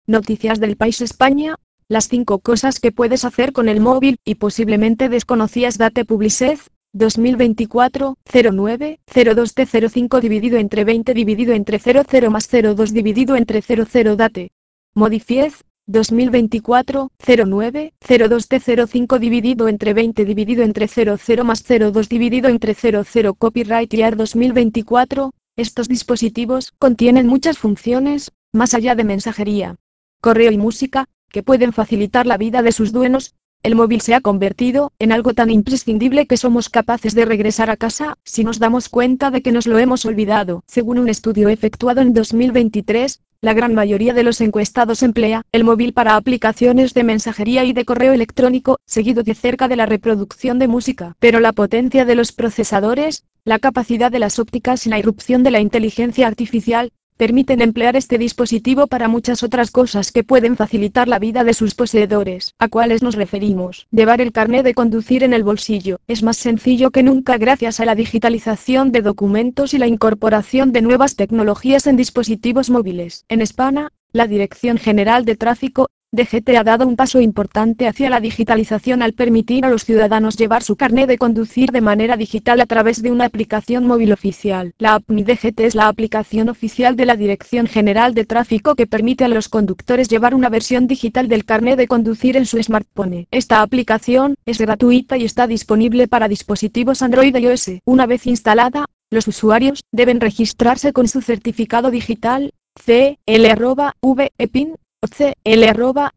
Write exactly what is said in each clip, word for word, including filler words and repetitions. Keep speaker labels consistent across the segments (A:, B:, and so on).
A: Noticias del País España. Las cinco cosas que puedes hacer con el móvil y posiblemente desconocías. Date Publicez, dos mil veinticuatro, cero nueve, cero dos T cero cinco dividido entre veinte dividido entre cero cero más cero dos dividido entre cero cero. Date Modifiez, dos mil veinticuatro, cero nueve, cero dos T cero cinco dividido entre veinte dividido entre cero cero más cero dos dividido entre cero cero. Copyright Year dos mil veinticuatro. Estos dispositivos contienen muchas funciones, más allá de mensajería, correo y música, que pueden facilitar la vida de sus dueños. El móvil se ha convertido en algo tan imprescindible que somos capaces de regresar a casa si nos damos cuenta de que nos lo hemos olvidado. Según un estudio efectuado en dos mil veintitrés, la gran mayoría de los encuestados emplea el móvil para aplicaciones de mensajería y de correo electrónico, seguido de cerca de la reproducción de música. Pero la potencia de los procesadores, la capacidad de las ópticas y la irrupción de la inteligencia artificial permiten emplear este dispositivo para muchas otras cosas que pueden facilitar la vida de sus poseedores. ¿A cuáles nos referimos? Llevar el carné de conducir en el bolsillo. Es más sencillo que nunca gracias a la digitalización de documentos y la incorporación de nuevas tecnologías en dispositivos móviles. En España, la Dirección General de Tráfico, D G T, ha dado un paso importante hacia la digitalización al permitir a los ciudadanos llevar su carné de conducir de manera digital a través de una aplicación móvil oficial. La app Mi D G T es la aplicación oficial de la Dirección General de Tráfico que permite a los conductores llevar una versión digital del carné de conducir en su smartphone. Esta aplicación es gratuita y está disponible para dispositivos Android y iOS. Una vez instalada, los usuarios deben registrarse con su certificado digital, C L V E PIN, o C L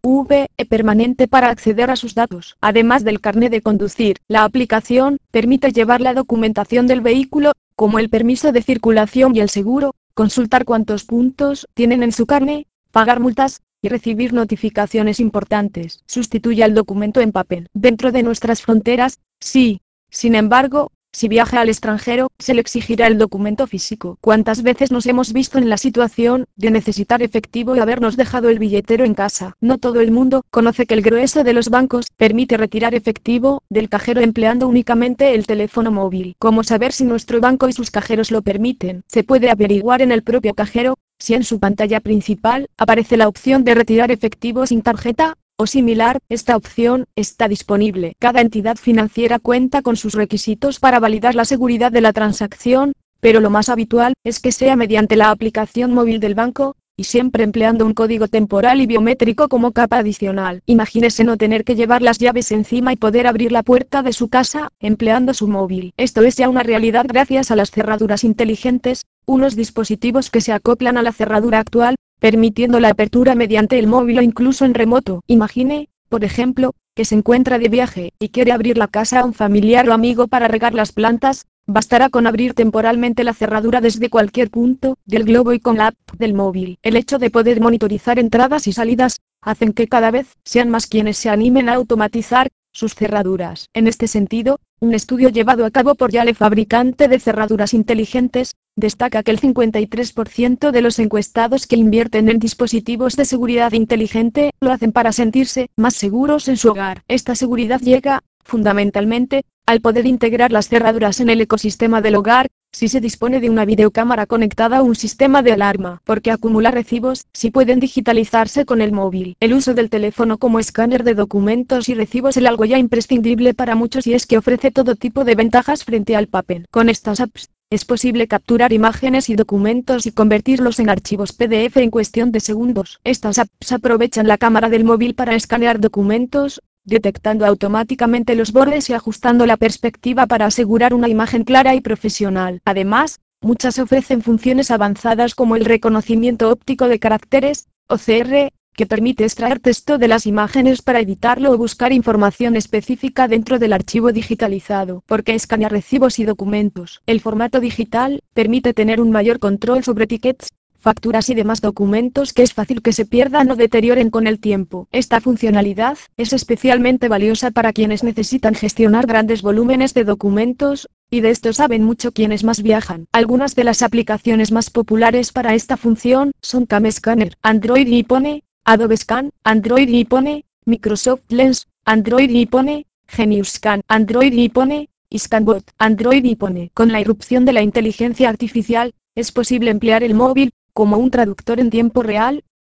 A: V E permanente para acceder a sus datos. Además del carné de conducir, la aplicación permite llevar la documentación del vehículo, como el permiso de circulación y el seguro, consultar cuántos puntos tienen en su carné, pagar multas, y recibir notificaciones importantes. Sustituye al documento en papel. Dentro de nuestras fronteras, sí. Sin embargo, si viaja al extranjero, se le exigirá el documento físico. ¿Cuántas veces nos hemos visto en la situación de necesitar efectivo y habernos dejado el billetero en casa? No todo el mundo conoce que el grueso de los bancos permite retirar efectivo del cajero empleando únicamente el teléfono móvil. ¿Cómo saber si nuestro banco y sus cajeros lo permiten? Se puede averiguar en el propio cajero, si en su pantalla principal aparece la opción de retirar efectivo sin tarjeta o similar. Esta opción está disponible. Cada entidad financiera cuenta con sus requisitos para validar la seguridad de la transacción, pero lo más habitual es que sea mediante la aplicación móvil del banco, y siempre empleando un código temporal y biométrico como capa adicional. Imagínese no tener que llevar las llaves encima y poder abrir la puerta de su casa empleando su móvil. Esto es ya una realidad gracias a las cerraduras inteligentes, unos dispositivos que se acoplan a la cerradura actual, permitiendo la apertura mediante el móvil o incluso en remoto. Imagine, por ejemplo, que se encuentra de viaje y quiere abrir la casa a un familiar o amigo para regar las plantas. Bastará con abrir temporalmente la cerradura desde cualquier punto del globo y con la app del móvil. El hecho de poder monitorizar entradas y salidas hacen que cada vez sean más quienes se animen a automatizar sus cerraduras. En este sentido, un estudio llevado a cabo por Yale, fabricante de cerraduras inteligentes, destaca que el cincuenta y tres por ciento de los encuestados que invierten en dispositivos de seguridad inteligente lo hacen para sentirse más seguros en su hogar. Esta seguridad llega, fundamentalmente, al poder integrar las cerraduras en el ecosistema del hogar, si se dispone de una videocámara conectada a un sistema de alarma, porque acumular recibos si pueden digitalizarse con el móvil. El uso del teléfono como escáner de documentos y recibos es algo ya imprescindible para muchos y es que ofrece todo tipo de ventajas frente al papel. Con estas apps, es posible capturar imágenes y documentos y convertirlos en archivos P D F en cuestión de segundos. Estas apps aprovechan la cámara del móvil para escanear documentos, detectando automáticamente los bordes y ajustando la perspectiva para asegurar una imagen clara y profesional. Además, muchas ofrecen funciones avanzadas como el reconocimiento óptico de caracteres, o C R, que permite extraer texto de las imágenes para editarlo o buscar información específica dentro del archivo digitalizado. Porque escanea recibos y documentos. El formato digital permite tener un mayor control sobre tickets, facturas y demás documentos que es fácil que se pierdan o deterioren con el tiempo. Esta funcionalidad es especialmente valiosa para quienes necesitan gestionar grandes volúmenes de documentos, y de esto saben mucho quienes más viajan. Algunas de las aplicaciones más populares para esta función son CamScanner, Android y iPhone, Adobe Scan, Android y iPhone, Microsoft Lens, Android y iPhone, Genius Scan, Android y iPhone, y ScanBot, Android y iPhone. Con la irrupción de la inteligencia artificial, es posible emplear el móvil como un traductor en tiempo real,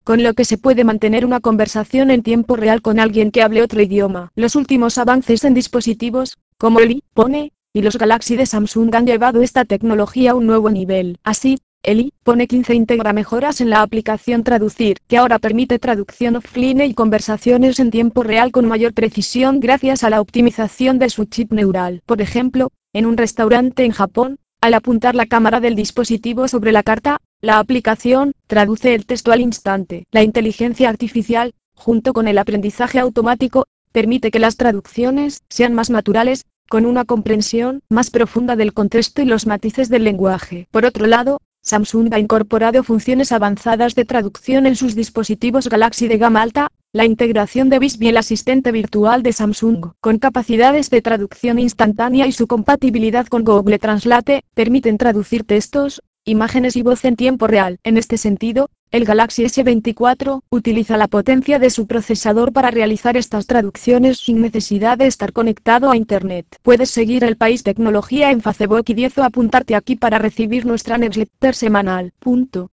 A: con lo que se puede mantener una conversación en tiempo real con alguien que hable otro idioma. Los últimos avances en dispositivos, como el iPhone y los Galaxy de Samsung han llevado esta tecnología a un nuevo nivel. Así, el iPhone quince integra mejoras en la aplicación Traducir, que ahora permite traducción offline y conversaciones en tiempo real con mayor precisión gracias a la optimización de su chip neural. Por ejemplo, en un restaurante en Japón, al apuntar la cámara del dispositivo sobre la carta, la aplicación traduce el texto al instante. La inteligencia artificial, junto con el aprendizaje automático, permite que las traducciones sean más naturales, con una comprensión más profunda del contexto y los matices del lenguaje. Por otro lado, Samsung ha incorporado funciones avanzadas de traducción en sus dispositivos Galaxy de gama alta. La integración de Bixby, el asistente virtual de Samsung, con capacidades de traducción instantánea y su compatibilidad con Google Translate, permiten traducir textos, imágenes y voz en tiempo real. En este sentido, el Galaxy ese veinticuatro utiliza la potencia de su procesador para realizar estas traducciones sin necesidad de estar conectado a Internet. Puedes seguir El País Tecnología en Facebook y diez o apuntarte aquí para recibir nuestra newsletter semanal. Punto.